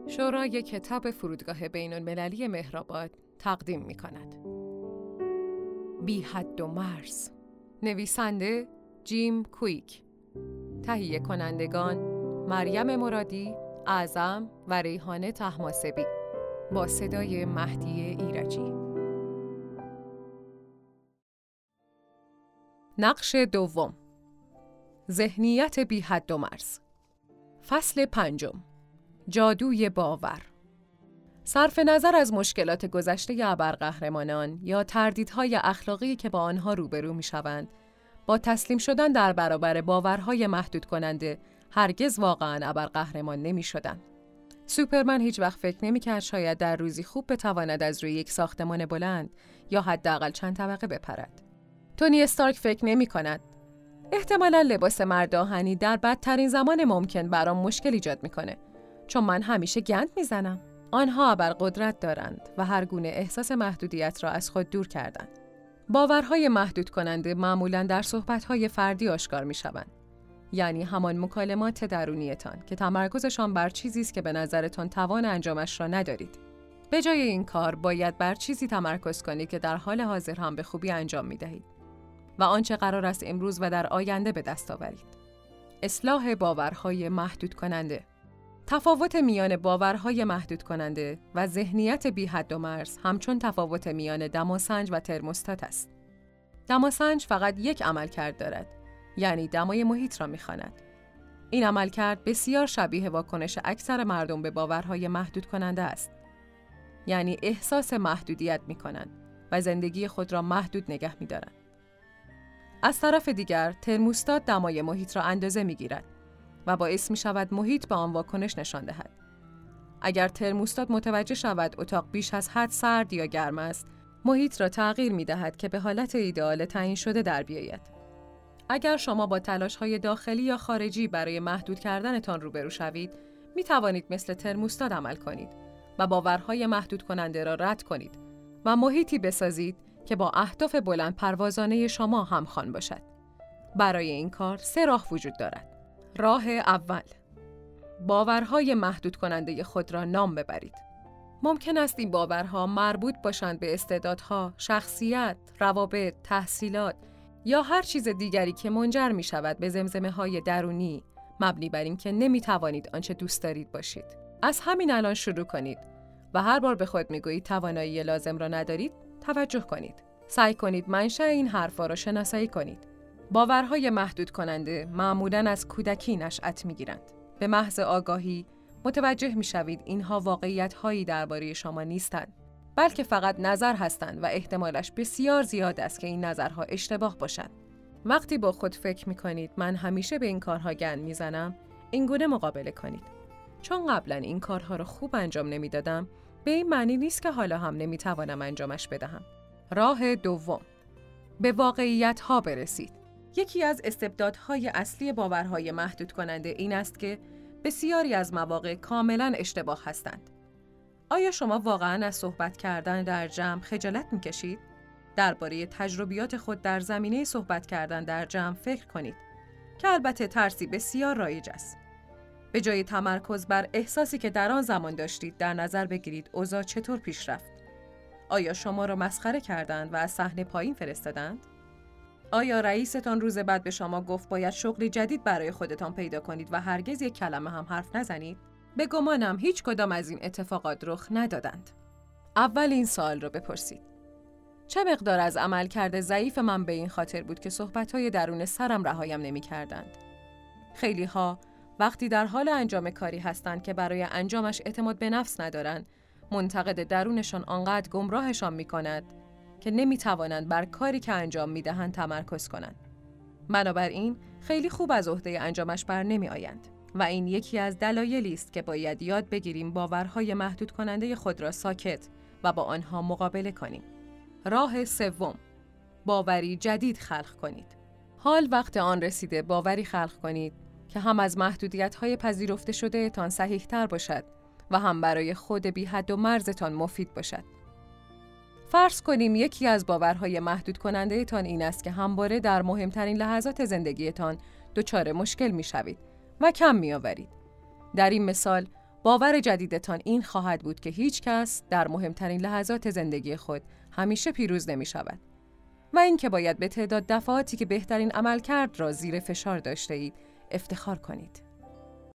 شورای کتاب فرودگاه بین‌المللی مهرآباد تقدیم می‌کند. بی حد و مرز. نویسنده جیم کویک. تهیه کنندگان مریم مرادی، اعظم و ریحانه طهماسبی. با صدای مهدی ایرجی. نقش دوم. ذهنیت بی حد و مرز. فصل 5. جادوی باور. صرف نظر از مشکلات گذشته ابرقهرمانان یا تردیدهای اخلاقی که با آنها روبرو می‌شوند، با تسلیم شدن در برابر باورهای محدود کننده هرگز واقعاً ابرقهرمان نمی‌شدند. سوپرمن هیچ وقت فکر نمی‌کرد شاید در روزی خوب بتواند از روی یک ساختمان بلند یا حداقل چند طبقه بپرد. تونی استارک فکر نمی‌کند احتمالاً لباس مرد آهنی در بدترین زمان ممکن برام مشکل ایجاد می‌کنه، چون من همیشه گند میزنم. آنها ابرقدرت دارند و هر گونه احساس محدودیت را از خود دور کردند. باورهای محدود کننده معمولاً در صحبت‌های فردی آشکار می‌شوند. یعنی همان مکالمات درونیتان که تمرکزشان بر چیزی است که به نظرتان توان انجامش را ندارید. به جای این کار باید بر چیزی تمرکز کنید که در حال حاضر هم به خوبی انجام می‌دهید و آنچه قرار است امروز و در آینده به دست آورید. اصلاح باورهای محدود کننده. تفاوت میان باورهای محدود کننده و ذهنیت بی حد و مرز همچون تفاوت میان دماسنج و ترموستات است. دماسنج فقط یک عملکرد دارد، یعنی دمای محیط را می‌خواند. این عملکرد بسیار شبیه واکنش اکثر مردم به باورهای محدود کننده است. یعنی احساس محدودیت می‌کنند و زندگی خود را محدود نگه می‌دارند. از طرف دیگر ترموستات دمای محیط را اندازه می‌گیرد و باعث می‌شود محیط به آن واکنش نشان دهد. اگر ترموستات متوجه شود اتاق بیش از حد سرد یا گرم است، محیط را تغییر می‌دهد که به حالت ایدئال تعیین شده در بیاید. اگر شما با تلاش‌های داخلی یا خارجی برای محدود کردنتان روبرو شوید، می‌توانید مثل ترموستات عمل کنید و باورهای محدود کننده را رد کنید و محیطی بسازید که با اهداف بلند پروازانه شما همخوان باشد. برای این کار 3 راه وجود دارد. راه اول، باورهای محدود کننده خود را نام ببرید. ممکن است این باورها مربوط باشند به استعدادها، شخصیت، روابط، تحصیلات یا هر چیز دیگری که منجر می شود به زمزمه‌های درونی مبنی بر این که نمی توانید آنچه دوست دارید باشید. از همین الان شروع کنید و هر بار به خود می گویید توانایی لازم را ندارید، توجه کنید. سعی کنید منشأ این حرفا را شناسایی کنید. باورهای محدود کننده معمولاً از کودکی نشأت می‌گیرند. به محض آگاهی متوجه می‌شوید اینها واقعیت‌هایی درباره شما نیستند، بلکه فقط نظر هستند و احتمالش بسیار زیاد است که این نظرها اشتباه باشند. وقتی با خود فکر می‌کنید من همیشه به این کارها گند می‌زنم، این گونه مقابله کنید. چون قبلاً این کارها را خوب انجام نمی‌دادم، به این معنی نیست که حالا هم نمی‌توانم انجامش بدهم. راه دوم، به واقعیت‌ها برسید. یکی از استبدادهای اصلی باورهای محدود کننده این است که بسیاری از مواقع کاملاً اشتباه هستند. آیا شما واقعاً از صحبت کردن در جمع خجالت می‌کشید؟ درباره تجربیات خود در زمینه صحبت کردن در جمع فکر کنید که البته ترسی بسیار رایج است. به جای تمرکز بر احساسی که در آن زمان داشتید در نظر بگیرید اوضاع چطور پیش رفت. آیا شما را مسخره کردند و از صحنه پایین فرستادند؟ آیا رئیستان روز بعد به شما گفت باید شغلی جدید برای خودتان پیدا کنید و هرگز یک کلمه هم حرف نزنید؟ به گمانم هیچ کدام از این اتفاقات رخ ندادند. اول این سوال را بپرسید: چه مقدار از عملکرد ضعیف من به این خاطر بود که صحبت‌های درون سرم رهایم نمی‌کردند؟ خیلی‌ها وقتی در حال انجام کاری هستند که برای انجامش اعتماد به نفس ندارند، منتقد درونشان آنقدر گمراهشان می‌کند که نمی‌توانند بر کاری که انجام می‌دهند تمرکز کنند. بنابراین خیلی خوب از عهده انجامش بر نمی‌آیند و این یکی از دلایلی است که باید یاد بگیریم باورهای محدود کننده خود را ساکت و با آنها مقابله کنیم. راه سوم، باوری جدید خلق کنید. حال وقت آن رسیده باوری خلق کنید که هم از محدودیت‌های پذیرفته شده تان صحیح‌تر باشد و هم برای خود بی حد و مرزتان مفید باشد. فرض کنیم یکی از باورهای محدود کننده تان این است که همواره در مهمترین لحظات زندگیتان دچار مشکل می شوید و کم می آورید. در این مثال باور جدیدتان این خواهد بود که هیچ کس در مهمترین لحظات زندگی خود همیشه پیروز نمی شود و این که باید به تعداد دفعاتی که بهترین عملکرد را زیر فشار داشته اید افتخار کنید.